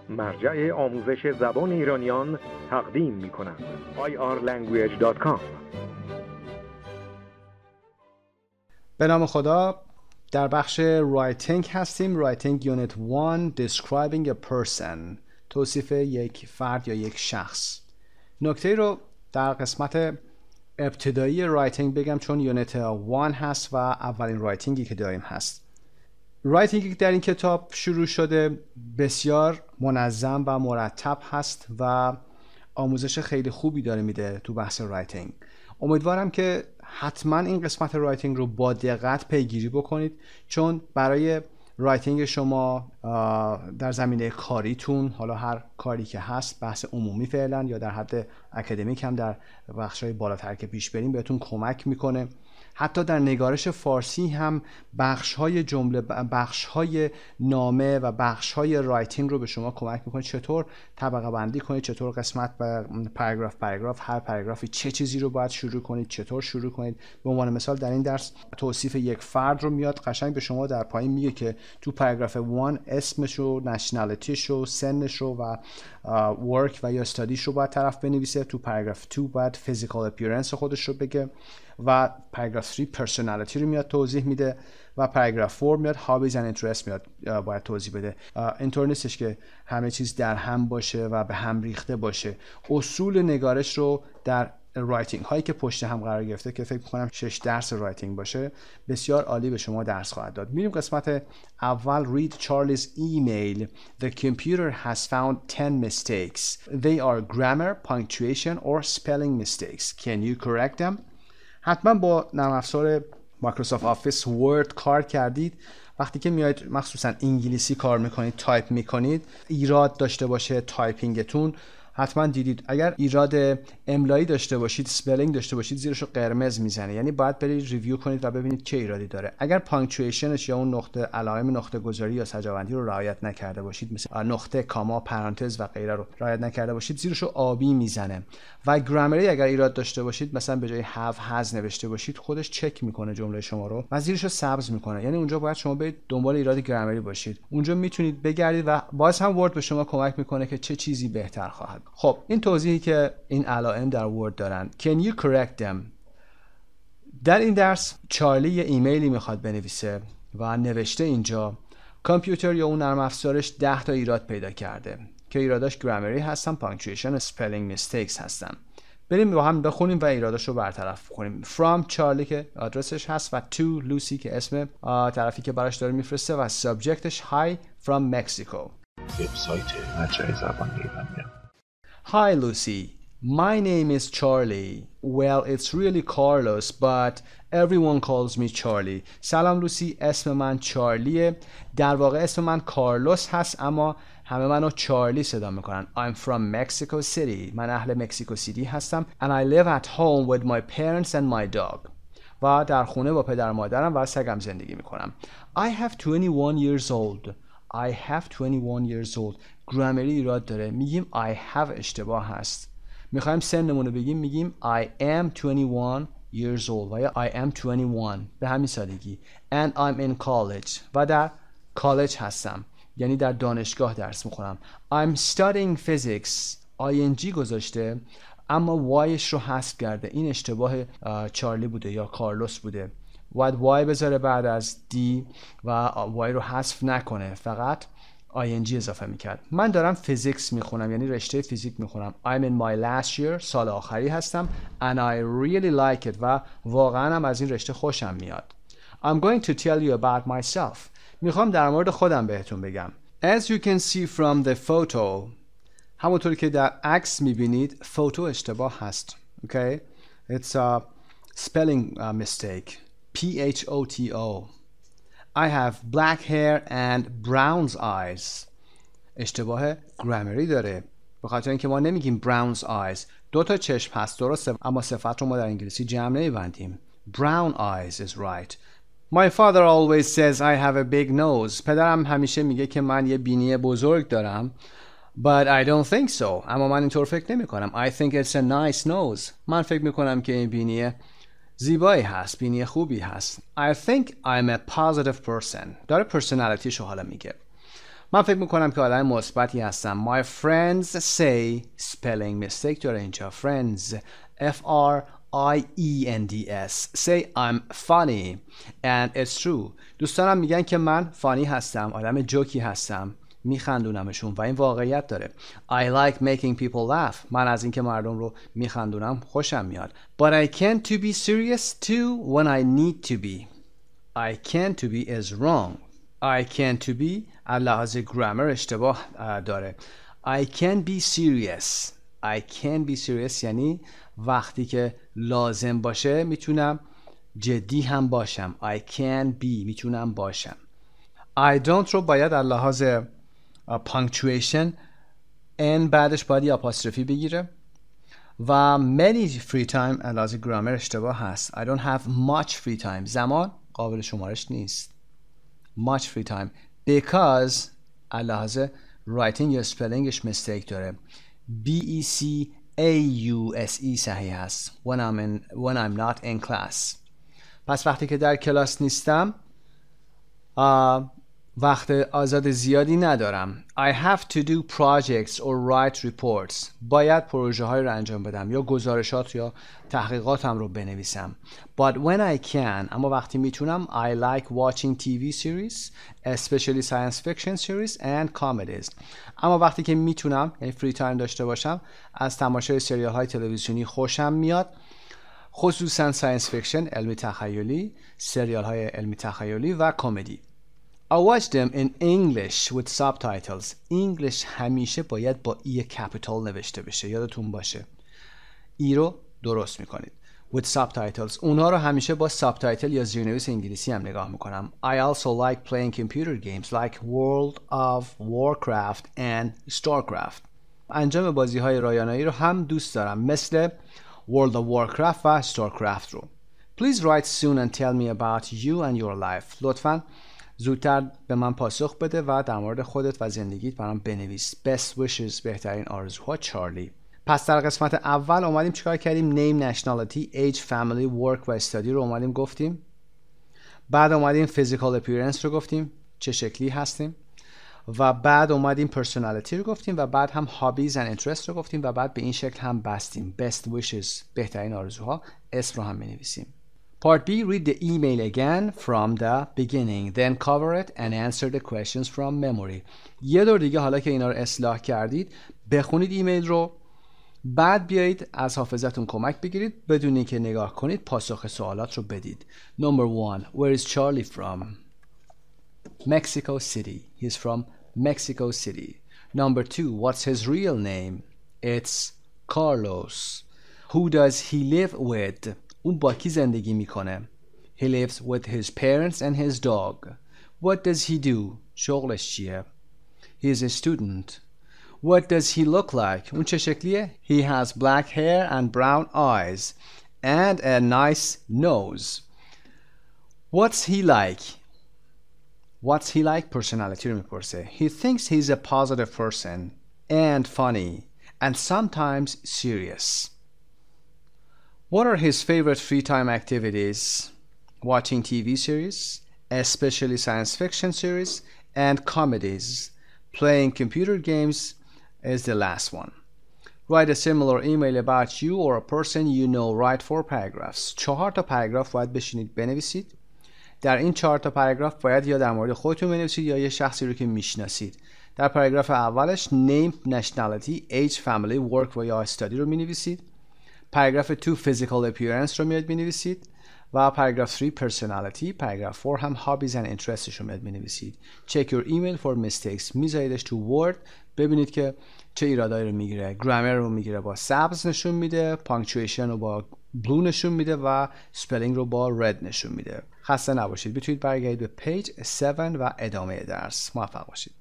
مرجع آموزش زبان ایرانیان تقدیم می‌کند. irlanguage.com. به نام خدا. در بخش رایتینگ هستیم. رایتینگ یونیت 1 Describing a person، توصیف یک فرد یا یک شخص. نکته رو در قسمت ابتدایی رایتینگ بگم چون یونیت 1 هست و اولین رایتینگی که داریم هست. رایتینگی که در این کتاب شروع شده بسیار منظم و مرتب هست و آموزش خیلی خوبی داره میده تو بحث رایتینگ. امیدوارم که حتما این قسمت رایتینگ رو با دقت پیگیری بکنید، چون برای رایتینگ شما در زمینه کاریتون، حالا هر کاری که هست، بحث عمومی فعلا یا در حد اکادمیک هم در بخش‌های بالاتر که پیش بریم بهتون کمک میکنه. حتی در نگارش فارسی هم بخش‌های جمله، بخش‌های نامه و بخش‌های رایتینگ رو به شما کمک میکنه چطور طبقه بندی کنید، چطور قسمت و پاراگراف هر پاراگرافی چه چیزی رو باید شروع کنید، چطور شروع کنید. به عنوان مثال در این درس توصیف یک فرد رو میاد قشنگ به شما در پایین میگه که تو پاراگراف 1 اسمش رو، نشنالیتیش رو، سنش رو و ورک و یا استادیش رو باید طرف بنویسه. تو پاراگراف 2 باید فیزیکال اپیرنس خودش رو بگه و پاراگراف 3 پرسونالیتی رو میاد توضیح میده و پاراگراف 4 میاد هابیز اند اینترست میاد باید توضیح بده. اینطور نیستش که همه چیز در هم باشه و به هم ریخته باشه. اصول نگارش رو در رایتینگ هایی که پشت هم قرار گرفته که فکر می‌کنم 6 درس رایتینگ باشه بسیار عالی به شما درس خواهد داد. میریم قسمت اول. Read Charlie's email. The computer has found 10 mistakes. They are grammar, punctuation or spelling mistakes. Can you correct them? حتما با نرم افزار مایکروسافت آفیس ورد کار کردید. وقتی که میایید مخصوصا انگلیسی کار میکنید، تایپ میکنید، ایراد داشته باشه تایپینگتون، حتما دیدید اگر ایراد املایی داشته باشید، سپلینگ داشته باشید، زیرش رو قرمز میزنه، یعنی باید برید ریویو کنید و ببینید چه ایرادی داره. اگر پانکچویشنش یا اون نقطه علائم نقطه گذاری یا سجاوندی رو رعایت نکرده باشید، مثل نقطه، کاما، پرانتز و غیره رو رعایت نکرده باشید، زیرش رو آبی میزنه. و گرامری اگر ایراد داشته باشید، مثلا به جای have has نوشته باشید، خودش چک میکنه جمله شما رو و زیرش رو سبز میکنه. یعنی اونجا باید شما برید دنبال ایراد گرامری باشید. اونجا میتونید بگردید و باز هم ورد به شما کمک میکنه که چه چیزی بهتر خواهد. خب این توضیحی که این علائم در ورد دارن. Can you correct them؟ در این درس چارلی یه ایمیلی میخواد بنویسه و نوشته اینجا کامپیوتر یا اون نرم افزارش 10 تا ایراد پیدا کرده که ایراداش گرامری هستن، پانکچویشن، سپلینگ میستیکس هستن. بریم با هم بخونیم و ایراداش رو برطرف کنیم. From چارلی که آدرسش هست و to لوسی که اسم طرفی که براش داره میفرسته و سابجکتش Hi from Mexico. وبسایت مرجع زبان ایرانیان. Hi Lucy, my name is Charlie. Well, it's really Carlos, but everyone calls me Charlie. سلام لوسی، اسم من چارلیه. در واقع اسم من کارلوس هست اما همه منو چارلی صدا میکنن. I'm from Mexico City. من اهل مکزیکو سیتی هستم. And I live at home with my parents and my dog. و در خونه با پدر مادرم و سگم زندگی میکنم. I have 21 years old. I have 21 years old. گرامری ایراد داره. میگیم I have اشتباه هست. میخوایم سنمون رو بگیم، میگیم I am 21 years old و یا I am 21 به همین سادگی. And I'm in college و در کالج هستم، یعنی در دانشگاه درس میخونم. I'm studying physics. ing گذاشته اما وایش رو حذف کرده. این اشتباه چارلی بوده یا کارلوس بوده. باید وای بذاره بعد از دی و وای رو حذف نکنه، فقط ing اضافه میکرد. من دارم فیزیکس میخونم، یعنی رشته فیزیک میخونم. I'm in my last year. سال آخری هستم. And I really like it. و واقعا هم از این رشته خوشم میاد. I'm going to tell you about myself. میخوام در مورد خودم بهتون بگم. As you can see from the photo. همونطوری که در عکس میبینید فوتو اشتباه هست. Okay? It's a spelling mistake. P-H-O-T-O. I have black hair and brown eyes. اشتباه گرامری داره، به خاطر اینکه ما نمیگیم brown eyes. 2 تا چشم هست درسته، اما صفت رو ما در انگلیسی جمع نمیبندیم. Brown eyes is right. My father always says I have a big nose. پدرم همیشه میگه که من یه بینی بزرگ دارم. But I don't think so. اما من اینطور فکر نمی کنم. I think it's a nice nose. من فکر میکنم که این بینی زیبایی هست، بینی خوبی هست. I think I'm a positive person. داره personalityشو حالا میگه. من فکر میکنم که آدم مثبتی هستم. My friends say spelling mistake داره اینجا. Friends F-R-I-E-N-D-S say I'm funny and it's true. دوستانم میگن که من فانی هستم، آدم جوکی هستم، میخندونمشون و این واقعیت داره. I like making people laugh. من از اینکه مردم رو میخندونم خوشم میاد. But I can't to be serious too when I need to be. I can't to be is wrong. I can't to be از لحاظ گرامر اشتباه داره. I can't be serious. I can't be serious یعنی وقتی که لازم باشه میتونم جدی هم باشم. I can be میتونم باشم. I don't رو باید از لحاظ punctuation n بعدش باید یه apostrophe بگیره و many free time از لحاظ گرامر اشتباه هست. I don't have much free time. زمان قابل شمارش نیست. much free time because از لحاظ writing یا spellingش mistake داره. B-E-C-A-U-S-E صحیح هست. when I'm not in class. پس وقتی که در کلاس نیستم وقت آزاد زیادی ندارم. I have to do projects or write reports. باید پروژه های رو انجام بدم یا گزارشات یا تحقیقاتم رو بنویسم. But when I can اما وقتی میتونم I like watching TV series especially science fiction series and comedies. اما وقتی که میتونم یعنی free time داشته باشم از تماشای سریال های تلویزیونی خوشم میاد، خصوصا ساینس فیکشن علمی تخیلی، سریال های علمی تخیلی و کمدی. I watch them in English with subtitles. English همیشه باید با ای کپیتال نوشته بشه، یادتون باشه. ای رو درست میکنید. With subtitles. اونها رو همیشه با سابتایتل یا زیرنویس انگلیسی هم نگاه میکنم. I also like playing computer games like World of Warcraft and StarCraft. انجام بازی های رایانه‌ای رو هم دوست دارم مثل World of Warcraft و StarCraft رو. Please write soon and tell me about you and your life. لطفاً زودتر به من پاسخ بده و در مورد خودت و زندگیت برام بنویس. Best wishes بهترین آرزوها چارلی. پس در قسمت اول اومدیم چیکار کردیم؟ name, nationality, age, family, work و study رو اومدیم گفتیم. بعد اومدیم physical appearance رو گفتیم، چه شکلی هستیم. و بعد اومدیم personality رو گفتیم و بعد هم hobbies and interests رو گفتیم و بعد به این شکل هم بستیم. best wishes بهترین آرزوها، اسم رو هم بنویسیم. Part B, read the email again from the beginning, then cover it and answer the questions from memory. یه دور دیگه حالا که اینا رو اصلاح کردید بخونید ایمیل رو، بعد بیایید از حافظتون کمک بگیرید، بدون اینکه نگاه کنید پاسخ سوالات رو بدید. Number 1, where is Charlie from? Mexico City. He's from Mexico City. Number 2, what's his real name? It's Carlos. Who does he live with? اون با کی زندگی میکنه؟ He lives with his parents and his dog. What does he do? شغلش چیه؟ He is a student. What does he look like? اون چه شکلیه؟ He has black hair and brown eyes and a nice nose. What's he like? What's he like? Personality رو میپرسه. He thinks he's a positive person and funny and sometimes serious. What are his favorite free time activities? Watching TV series, especially science fiction series, and comedies. Playing computer games is the last one. Write a similar email about you or a person you know. Write 4 paragraphs. 4 تا پاراگراف باید بشینید بنویسید. در این 4 تا پاراگراف باید یا در مورد خودتون بنویسید یا یه شخصی رو که میشناسید. در پاراگراف اولش name, nationality, age, family, work و یا study رو مینویسید. پاراگراف 2 physical appearance رو میاد بنویسید و پاراگراف 3 personality، پاراگراف 4 هم hobbies and interests رو میاد بنویسید. check your email for mistakes. میذاریدش تو وورد ببینید که چه ایرادایی رو میگیره. گرامر رو میگیره با سبز نشون میده، punctuation رو با بلو نشون میده و spelling رو با red نشون میده. خسته نباشید. بتونید برگردید به page 7 و ادامه درس. موفق باشید.